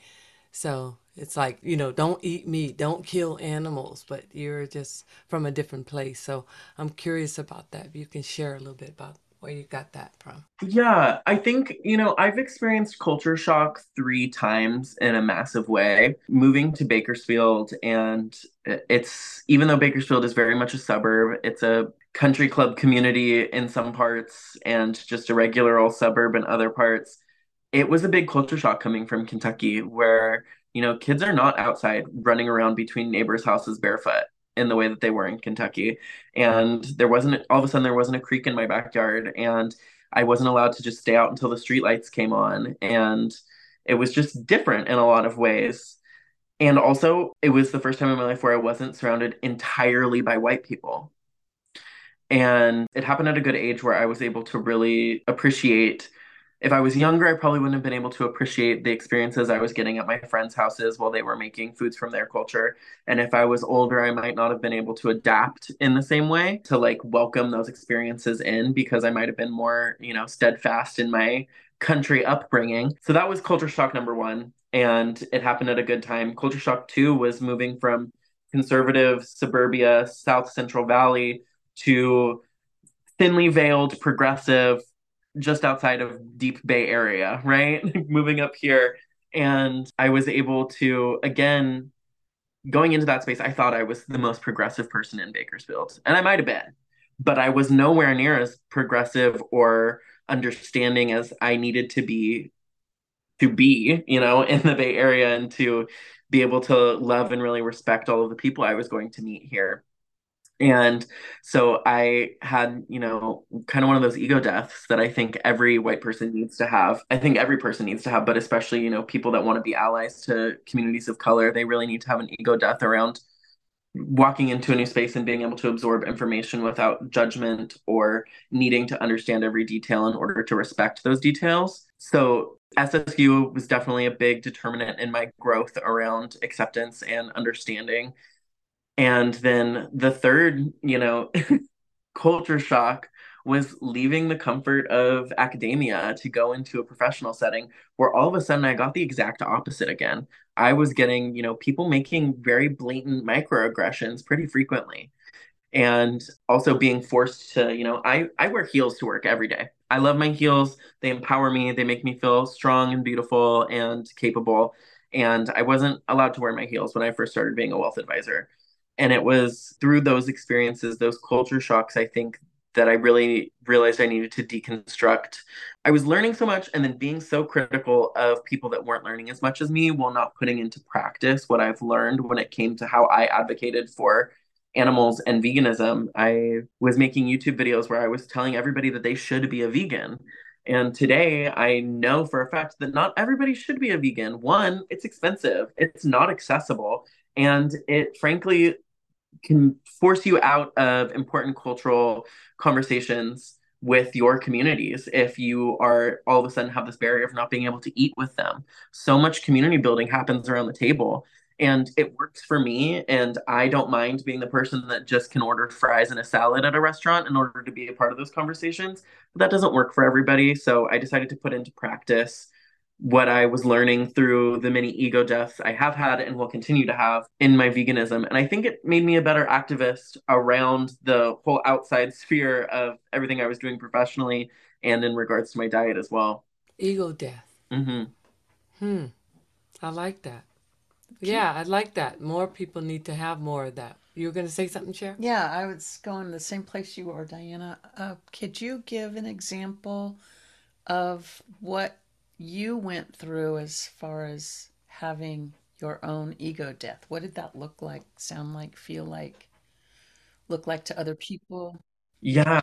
So it's like, you know, don't eat meat, don't kill animals, but you're just from a different place. So I'm curious about that. If you can share a little bit about where you got that from. Yeah, I think, you know, I've experienced culture shock three times in a massive way. Moving to Bakersfield, and it's, even though Bakersfield is very much a suburb, it's a country club community in some parts and just a regular old suburb in other parts. It was a big culture shock coming from Kentucky where, you know, kids are not outside running around between neighbors' houses barefoot in the way that they were in Kentucky. And there wasn't, all of a sudden, there wasn't a creek in my backyard. And I wasn't allowed to just stay out until the streetlights came on. And it was just different in a lot of ways. And also, it was the first time in my life where I wasn't surrounded entirely by white people. And it happened at a good age where I was able to really appreciate. If I was younger, I probably wouldn't have been able to appreciate the experiences I was getting at my friends' houses while they were making foods from their culture. And if I was older, I might not have been able to adapt in the same way to like welcome those experiences in because I might have been more, you know, steadfast in my country upbringing. So that was culture shock number one. And it happened at a good time. Culture shock two was moving from conservative suburbia, South Central Valley to thinly veiled progressive just outside of Deep Bay area, right? Moving up here. And I was able to, again, going into that space, I thought I was the most progressive person in Bakersfield. And I might have been, but I was nowhere near as progressive or understanding as I needed to be, to be, you know, in the Bay Area and to be able to love and really respect all of the people I was going to meet here. And so I had, you know, kind of one of those ego deaths that I think every white person needs to have. I think every person needs to have, but especially, you know, people that want to be allies to communities of color, they really need to have an ego death around walking into a new space and being able to absorb information without judgment or needing to understand every detail in order to respect those details. So S S U was definitely a big determinant in my growth around acceptance and understanding. And then the third, you know, culture shock was leaving the comfort of academia to go into a professional setting where all of a sudden I got the exact opposite again. I was getting, you know, people making very blatant microaggressions pretty frequently. And also being forced to, you know, I, I wear heels to work every day. I love my heels. They empower me. They make me feel strong and beautiful and capable. And I wasn't allowed to wear my heels when I first started being a wealth advisor. And it was through those experiences, those culture shocks, I think, that I really realized I needed to deconstruct. I was learning so much and then being so critical of people that weren't learning as much as me while not putting into practice what I've learned when it came to how I advocated for animals and veganism. I was making YouTube videos where I was telling everybody that they should be a vegan. And today I know for a fact that not everybody should be a vegan. One, it's expensive. It's not accessible. And it frankly can force you out of important cultural conversations with your communities if you are all of a sudden have this barrier of not being able to eat with them. So much community building happens around the table. And it works for me. And I don't mind being the person that just can order fries and a salad at a restaurant in order to be a part of those conversations. But that doesn't work for everybody. So I decided to put into practice what I was learning through the many ego deaths I have had and will continue to have in my veganism. And I think it made me a better activist around the whole outside sphere of everything I was doing professionally and in regards to my diet as well. Ego death. Mm-hmm. Hmm. I like that. Yeah, I like that. More people need to have more of that. You were going to say something, Cher? Yeah, I was going the same place you are, Diana. Uh, could you give an example of what you went through as far as having your own ego death? What did that look like, sound like, feel like, look like to other people? Yeah,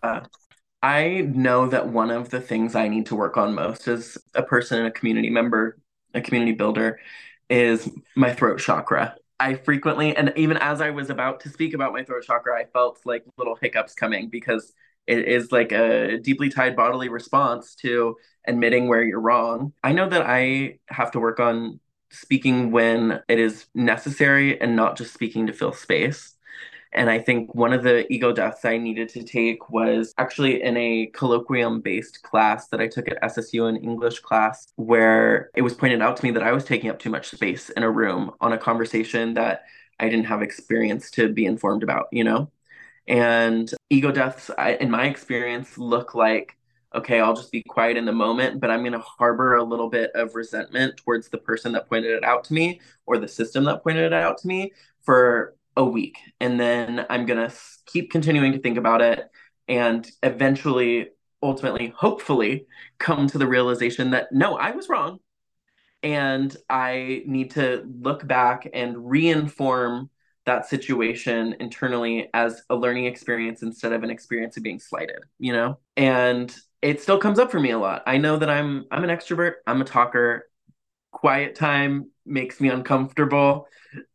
I know that one of the things I need to work on most as a person and a community member, a community builder, is my throat chakra. I frequently, and even as I was about to speak about my throat chakra, I felt like little hiccups coming because it is like a deeply tied bodily response to admitting where you're wrong. I know that I have to work on speaking when it is necessary and not just speaking to fill space. And I think one of the ego deaths I needed to take was actually in a colloquium based class that I took at S S U, an English class, where it was pointed out to me that I was taking up too much space in a room on a conversation that I didn't have experience to be informed about, you know? And ego deaths, I, in my experience, look like, okay, I'll just be quiet in the moment, but I'm going to harbor a little bit of resentment towards the person that pointed it out to me or the system that pointed it out to me for a week. And then I'm going to keep continuing to think about it and eventually, ultimately, hopefully, come to the realization that no, I was wrong. And I need to look back and reinform that situation internally as a learning experience instead of an experience of being slighted, you know? And it still comes up for me a lot. I know that I'm I'm an extrovert, I'm a talker. Quiet time makes me uncomfortable,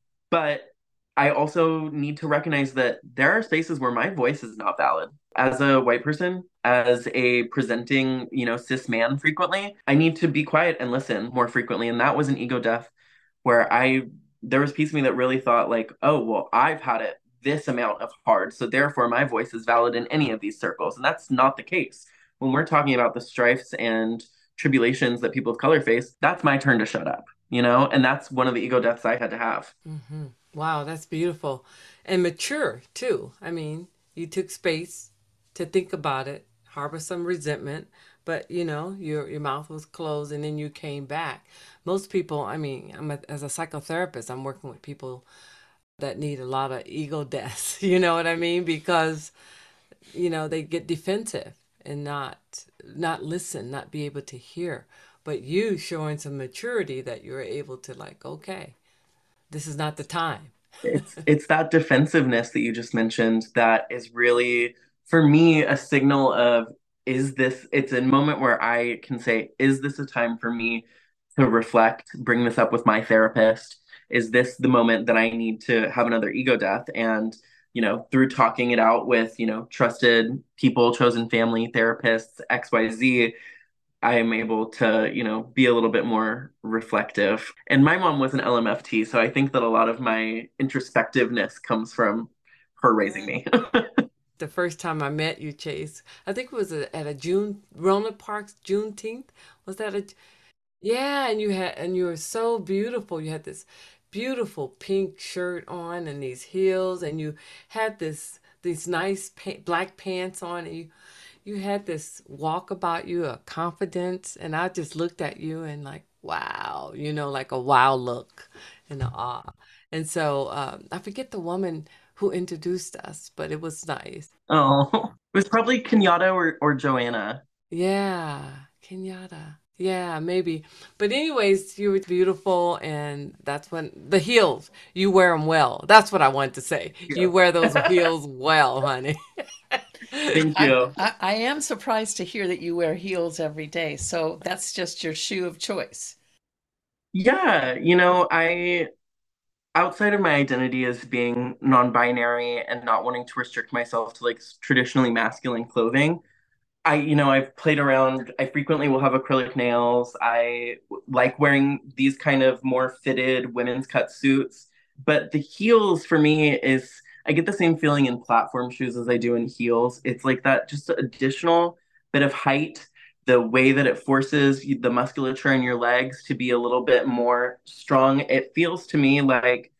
but I also need to recognize that there are spaces where my voice is not valid. As a white person, as a presenting, you know, cis man frequently, I need to be quiet and listen more frequently. And that was an ego death where I, there was a piece of me that really thought, like, oh, well, I've had it this amount of hard. So therefore, my voice is valid in any of these circles. And that's not the case. When we're talking about the strifes and tribulations that people of color face, that's my turn to shut up, you know? And that's one of the ego deaths I had to have. Mm-hmm. Wow, that's beautiful. And mature, too. I mean, you took space to think about it, harbor some resentment, but, you know, your your mouth was closed and then you came back. Most people, I mean, I'm a, as a psychotherapist, I'm working with people that need a lot of ego deaths, you know what I mean? Because, you know, they get defensive and not not listen, not be able to hear. But you showing some maturity that you're able to, like, okay, this is not the time. It's it's that defensiveness that you just mentioned that is really, for me, a signal of, is this, it's a moment where I can say, is this a time for me to reflect, bring this up with my therapist? Is this the moment that I need to have another ego death? And, you know, through talking it out with, you know, trusted people, chosen family, therapists, X Y Z, I am able to, you know, be a little bit more reflective. And my mom was an L M F T, so I think that a lot of my introspectiveness comes from her raising me. The first time I met you, Chase, I think it was a, at a June Roland Parks Juneteenth. Was that a? Yeah, and you had and you were so beautiful. You had this beautiful pink shirt on and these heels, and you had this these nice pa- black pants on, and you you had this walk about you, a confidence, and I just looked at you and like, wow, you know, like a wow look and a awe. And so um, I forget the woman who introduced us, but it was nice. Oh, it was probably Kenyatta or, or Joanna. Yeah, Kenyatta. Yeah, maybe. But anyways, you were beautiful, and that's when the heels, you wear them well. That's what I wanted to say. Yeah. You wear those heels well, honey. Thank I, you. I, I am surprised to hear that you wear heels every day. So that's just your shoe of choice. Yeah, you know, I outside of my identity as being non-binary and not wanting to restrict myself to like traditionally masculine clothing, I, you know, I've played around. I frequently will have acrylic nails. I like wearing these kind of more fitted women's cut suits. But the heels for me is, I get the same feeling in platform shoes as I do in heels. It's like that just additional bit of height, the way that it forces the musculature in your legs to be a little bit more strong. It feels to me like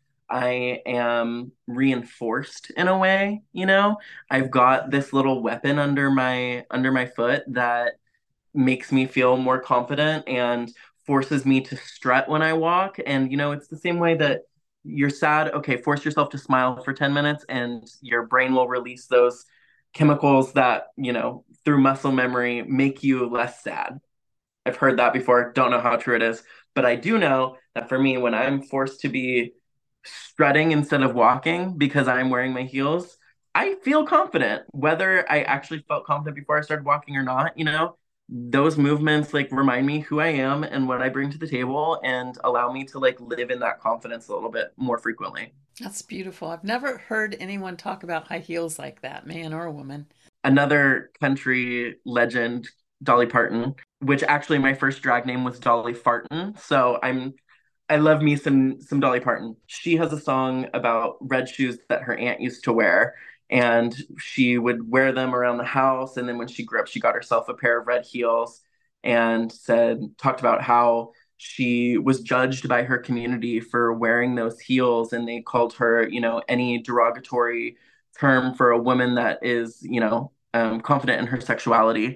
I am reinforced in a way, you know? I've got this little weapon under my under my foot that makes me feel more confident and forces me to strut when I walk. And you know, it's the same way that you're sad, okay, force yourself to smile for ten minutes and your brain will release those chemicals that, you know, through muscle memory make you less sad. I've heard that before, don't know how true it is, but I do know that for me when I'm forced to be strutting instead of walking because I'm wearing my heels, I feel confident. Whether I actually felt confident before I started walking or not, you know, those movements like remind me who I am and what I bring to the table and allow me to like live in that confidence a little bit more frequently. That's beautiful. I've never heard anyone talk about high heels like that, man or woman. Another country legend, Dolly Parton, which actually my first drag name was Dolly Farton. So I'm I love me some some Dolly Parton. She has a song about red shoes that her aunt used to wear, and she would wear them around the house. And then when she grew up, she got herself a pair of red heels, and said talked about how she was judged by her community for wearing those heels, and they called her, you know, any derogatory term for a woman that is, you know, um, confident in her sexuality,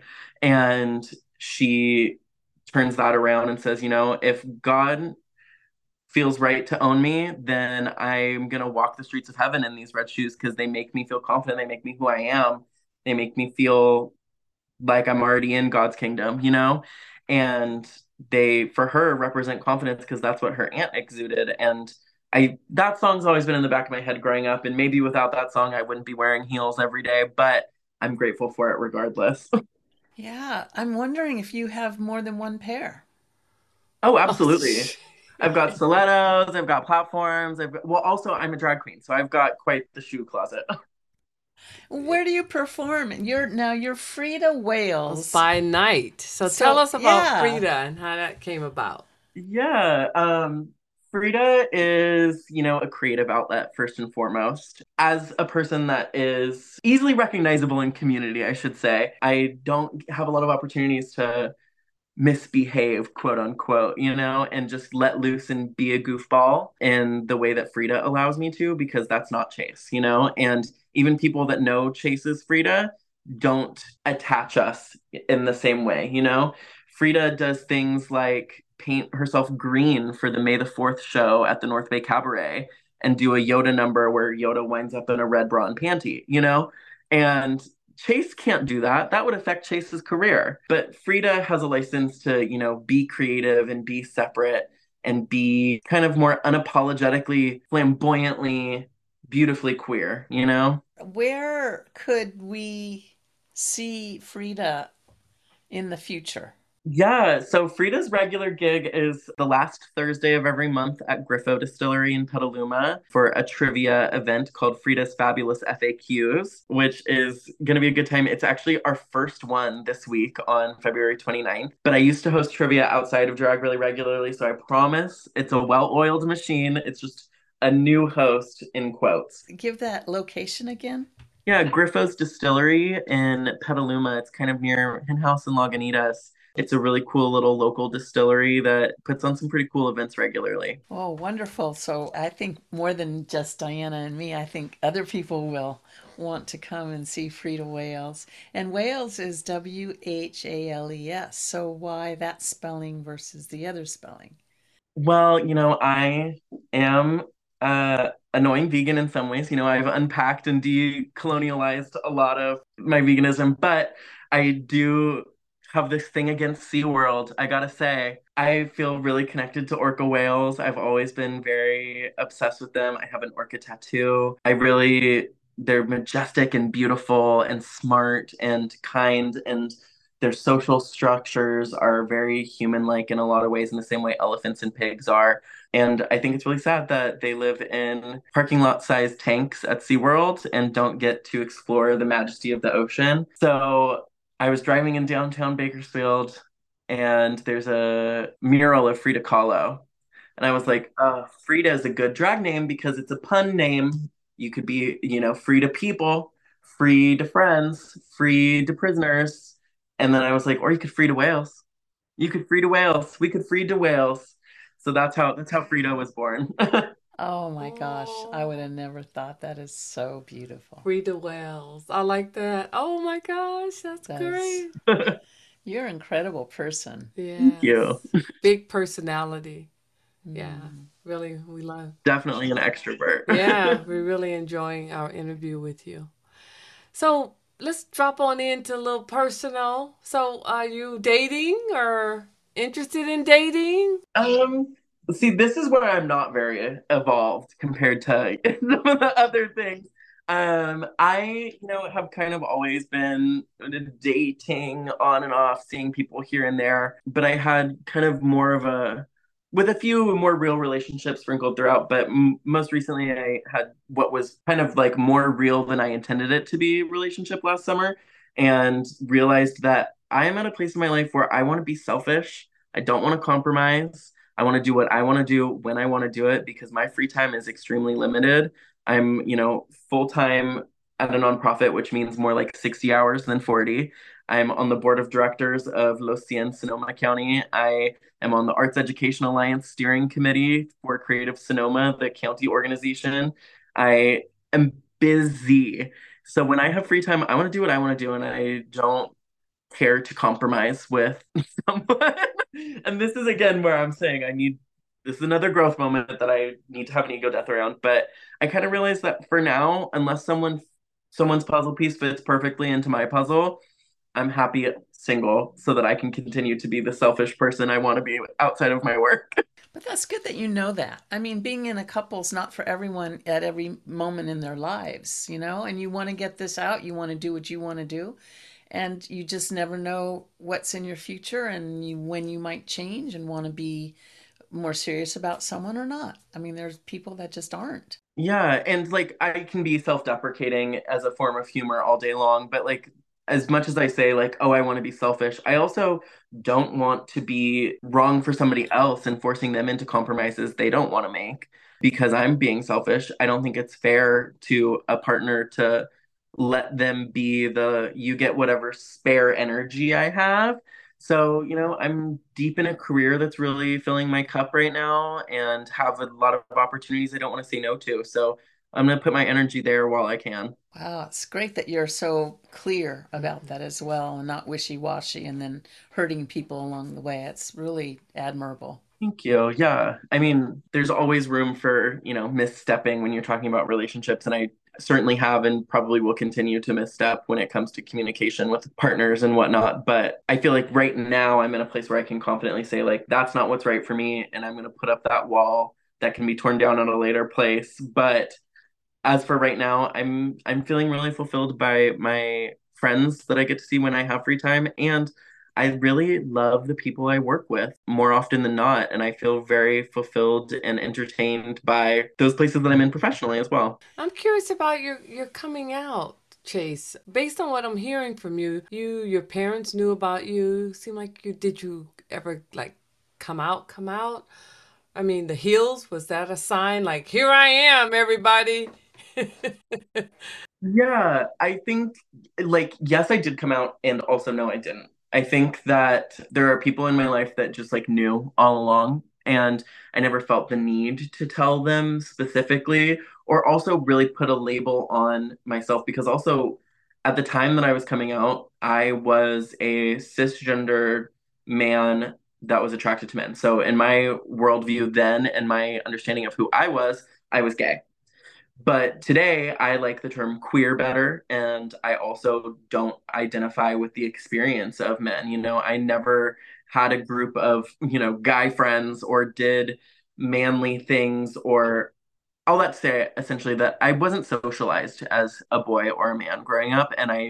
and she turns that around and says, you know, if God feels right to own me, then I'm gonna walk the streets of heaven in these red shoes because they make me feel confident. They make me who I am. They make me feel like I'm already in God's kingdom, you know? And they, for her, represent confidence because that's what her aunt exuded. And I, that song's always been in the back of my head growing up. And maybe without that song, I wouldn't be wearing heels every day, but I'm grateful for it regardless. Yeah, I'm wondering if you have more than one pair. Oh, Oh, absolutely. I've got stilettos, I've got platforms, I've got, well, also I'm a drag queen, so I've got quite the shoe closet. Where do you perform? You're now you're Frida Wales. by night. So, So, tell us about yeah. Frida and how that came about. Yeah, um, Frida is, you know, a creative outlet first and foremost. As a person that is easily recognizable in community, I should say, I don't have a lot of opportunities to misbehave, quote unquote, you know, and just let loose and be a goofball in the way that Frida allows me to, because that's not Chase, you know, and even people that know Chase is Frida don't attach us in the same way, you know. Frida does things like paint herself green for the May the fourth show at the North Bay Cabaret and do a Yoda number where Yoda winds up in a red bra and panty, you know? And Chase can't do that. That would affect Chase's career. But Frida has a license to, you know, be creative and be separate and be kind of more unapologetically, flamboyantly, beautifully queer, you know? Where could we see Frida in the future? Yeah, so Frida's regular gig is the last Thursday of every month at Griffo Distillery in Petaluma for a trivia event called Frida's Fabulous F A Qs, which is going to be a good time. It's actually our first one this week on February twenty-ninth. But I used to host trivia outside of drag really regularly, so I promise it's a well-oiled machine. It's just a new host in quotes. Give that location again. Yeah, Griffo's Distillery in Petaluma. It's kind of near Hen House and Lagunitas. It's a really cool little local distillery that puts on some pretty cool events regularly. Oh, wonderful. So I think more than just Diana and me, I think other people will want to come and see Frida Wales. And Wales is W H A L E S. So why that spelling versus the other spelling? Well, you know, I am uh annoying vegan in some ways. You know, I've unpacked and decolonialized a lot of my veganism, but I do have this thing against SeaWorld. I gotta say, I feel really connected to orca whales. I've always been very obsessed with them. I have an orca tattoo. I really, they're majestic and beautiful and smart and kind, and Their social structures are very human-like in a lot of ways, in the same way elephants and pigs are. And I think it's really sad that they live in parking lot-sized tanks at SeaWorld and don't get to explore the majesty of the ocean. So I was driving in downtown Bakersfield, and there's a mural of Frida Kahlo. And I was like, uh, Frida is a good drag name because it's a pun name. You could be, you know, free to people, free to friends, free to prisoners. And then I was like, or you could free to whales. You could free to whales. We could free to whales. So that's how that's how Frida was born. Oh my gosh, I would Oh, have never thought. That is so beautiful. Frida Wells. I like that. Oh my gosh, that's That is, great. you're an incredible person. Thank you. Yes. Big personality. Yeah, Mm. really, we love. Definitely an extrovert. Yeah, we're really enjoying our interview with you. So let's drop on into a little personal. So, are you dating or interested in dating? Um, see, this is where I'm not very evolved compared to some of the other things. Um, I, you know, have kind of always been dating on and off, seeing people here and there, but I had kind of more of a, with a few more real relationships sprinkled throughout, but m most recently I had what was kind of like more real than I intended it to be relationship last summer, and realized that I am at a place in my life where I want to be selfish. I don't want to compromise. I want to do what I want to do when I want to do it because my free time is extremely limited. I'm, you know, full time at a nonprofit, which means more like sixty hours than forty. I'm on the board of directors of Los Cien Sonoma County. I am on the Arts Education Alliance steering committee for Creative Sonoma, the county organization. I am busy. So when I have free time, I want to do what I want to do, and I don't care to compromise with someone. And this is again where I'm saying I need this is another growth moment that I need to have an ego death around. But I kind of realized that for now, unless someone someone's puzzle piece fits perfectly into my puzzle, I'm happy single so that I can continue to be the selfish person I want to be outside of my work. But that's good that you know that. I mean, being in a couple's not for everyone at every moment in their lives, you know, and you want to get this out, you want to do what you want to do, and you just never know what's in your future and you, when you might change and want to be more serious about someone or not. I mean, there's people that just aren't. Yeah, and like I can be self-deprecating as a form of humor all day long, but like as much as I say like, oh, I want to be selfish, I also don't want to be wrong for somebody else and forcing them into compromises they don't want to make because I'm being selfish. I don't think it's fair to a partner to let them be the you get whatever spare energy I have. So, you know, I'm deep in a career that's really filling my cup right now and have a lot of opportunities I don't want to say no to. So I'm going to put my energy there while I can. Wow, it's great that you're so clear about that as well and not wishy-washy and then hurting people along the way. It's really admirable. Thank you. Yeah. I mean, there's always room for, you know, misstepping when you're talking about relationships. And I certainly have and probably will continue to misstep when it comes to communication with partners and whatnot. But I feel like right now I'm in a place where I can confidently say, like, that's not what's right for me. And I'm going to put up that wall that can be torn down at a later place. But as for right now, I'm I'm feeling really fulfilled by my friends that I get to see when I have free time. And I really love the people I work with more often than not. And I feel very fulfilled and entertained by those places that I'm in professionally as well. I'm curious about your your coming out, Chase. Based on what I'm hearing from you, you your parents knew about you. Seem like you did you ever like come out, come out? I mean, the heels, was that a sign like here I am, everybody? Yeah, I think like yes, I did come out and also no, I didn't. I think that there are people in my life that just like knew all along and I never felt the need to tell them specifically or also really put a label on myself because also at the time that I was coming out, I was a cisgender man that was attracted to men. So in my worldview then and my understanding of who I was, I was gay. But today, I like the term queer better, and I also don't identify with the experience of men. You know, I never had a group of, you know, guy friends or did manly things or all that to say essentially that I wasn't socialized as a boy or a man growing up, and I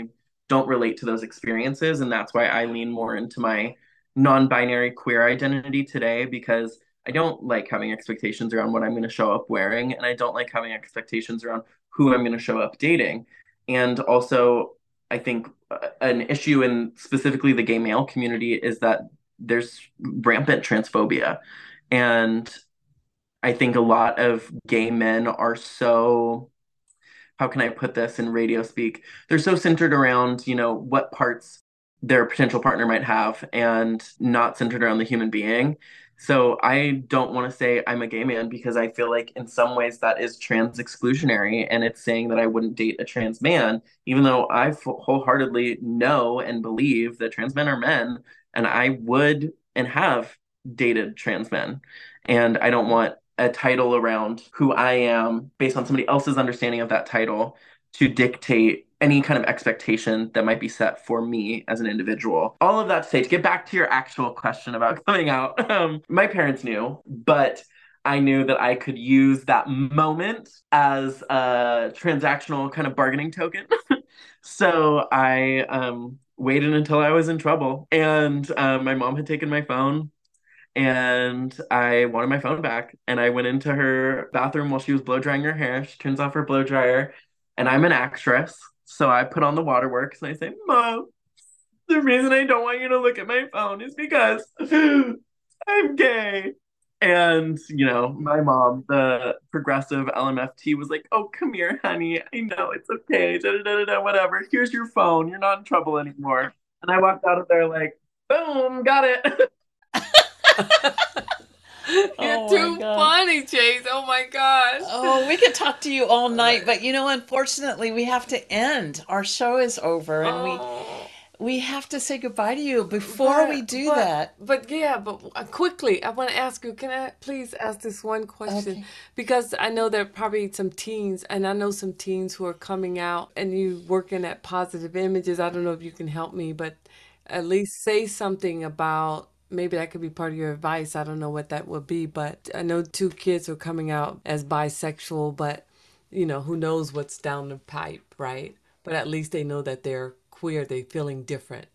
don't relate to those experiences. And that's why I lean more into my non-binary queer identity today, because I don't like having expectations around what I'm going to show up wearing, and I don't like having expectations around who I'm going to show up dating. And also, I think uh, an issue in specifically the gay male community is that there's rampant transphobia. And I think a lot of gay men are so, how can I put this in radio speak? They're so centered around, you know, what parts their potential partner might have and not centered around the human being. So I don't want to say I'm a gay man, because I feel like in some ways that is trans exclusionary, and it's saying that I wouldn't date a trans man, even though I wholeheartedly know and believe that trans men are men, and I would and have dated trans men. And I don't want a title around who I am based on somebody else's understanding of that title to dictate any kind of expectation that might be set for me as an individual. All of that to say, to get back to your actual question about coming out, um, my parents knew, but I knew that I could use that moment as a transactional kind of bargaining token. So I um, waited until I was in trouble, and um, my mom had taken my phone, and I wanted my phone back. And I went into her bathroom while she was blow drying her hair. She turns off her blow dryer, and I'm an actress. So I put on the waterworks and I say, Mom, the reason I don't want you to look at my phone is because I'm gay. And, you know, my mom, the progressive L M F T, was like, oh, come here, honey. I know it's okay. Da, da, da, da, whatever. Here's your phone. You're not in trouble anymore. And I walked out of there like, boom, got it. You're Oh my too God. funny, Chase. Oh my gosh. Oh, we could talk to you all night, but you know, unfortunately, we have to end. Our show is over, and Oh. we we have to say goodbye to you. Before But- we do but- that, But yeah, but uh, quickly, I want to ask you, can I please ask this one question? Okay. Because I know there are probably some teens, and I know some teens who are coming out, and you working at Positive Images. I don't know if you can help me, but at least say something about, maybe that could be part of your advice. I don't know what that would be, but I know two kids are coming out as bisexual, but you know, who knows what's down the pipe, right? But at least they know that they're queer, they're feeling different.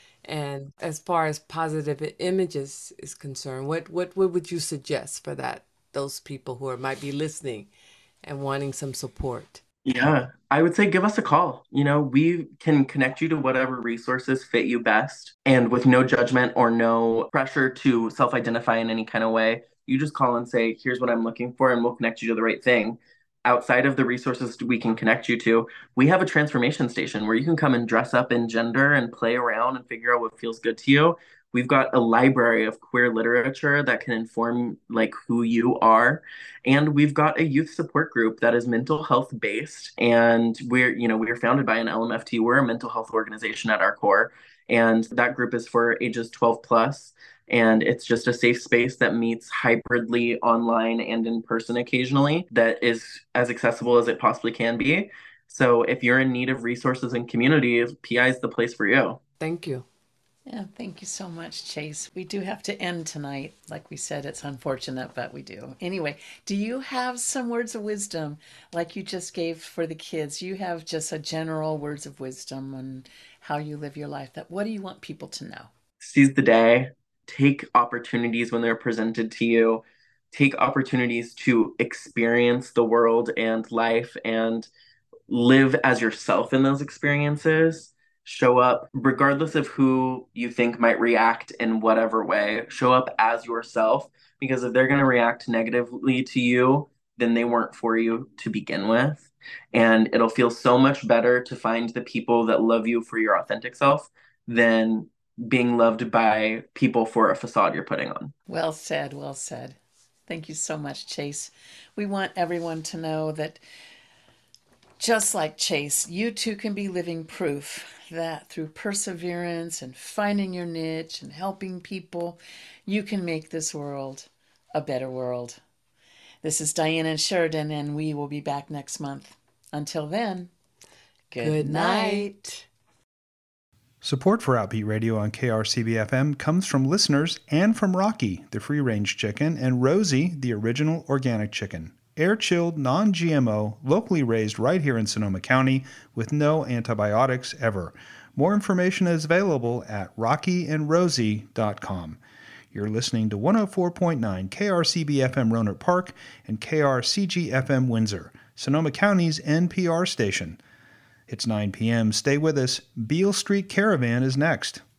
And as far as Positive Images is concerned, what, what, what would you suggest for that, those people who are, might be listening and wanting some support? Yeah, I would say give us a call. You know, we can connect you to whatever resources fit you best, and with no judgment or no pressure to self-identify in any kind of way. You just call and say, here's what I'm looking for, and we'll connect you to the right thing. Outside of the resources we can connect you to, we have a transformation station where you can come and dress up in gender and play around and figure out what feels good to you. We've got a library of queer literature that can inform like who you are. And we've got a youth support group that is mental health based. And we're, you know, we're founded by an L M F T. We're a mental health organization at our core. And that group is for ages twelve plus. And it's just a safe space that meets hybridly online and in person occasionally, that is as accessible as it possibly can be. So if you're in need of resources and community, P I is the place for you. Thank you. yeah, thank you so much, Chase. We do have to end tonight. Like we said, it's unfortunate, but we do. Anyway, do you have some words of wisdom like you just gave for the kids? You have just a general words of wisdom on how you live your life. That what do you want people to know? Seize the day. Take opportunities when they're presented to you. Take opportunities to experience the world and life and live as yourself in those experiences. Show up regardless of who you think might react in whatever way. Show up as yourself, because if they're going to react negatively to you, then they weren't for you to begin with. And it'll feel so much better to find the people that love you for your authentic self than being loved by people for a facade you're putting on. Well said, well said. Thank you so much, Chase. We want everyone to know that just like Chase, you too can be living proof that through perseverance and finding your niche and helping people, you can make this world a better world. This is Diana and Sheridan, and we will be back next month. Until then, good, Good night. night. Support for Outbeat Radio on K R C B F M comes from listeners and from Rocky, the free-range chicken, and Rosie, the original organic chicken. Air-chilled, non-G M O, locally raised right here in Sonoma County with no antibiotics ever. More information is available at rocky and rosie dot com. You're listening to one oh four point nine K R C B F M Roanoke Park and K R C G F M Windsor, Sonoma County's N P R station. It's nine p.m. Stay with us. Beale Street Caravan is next.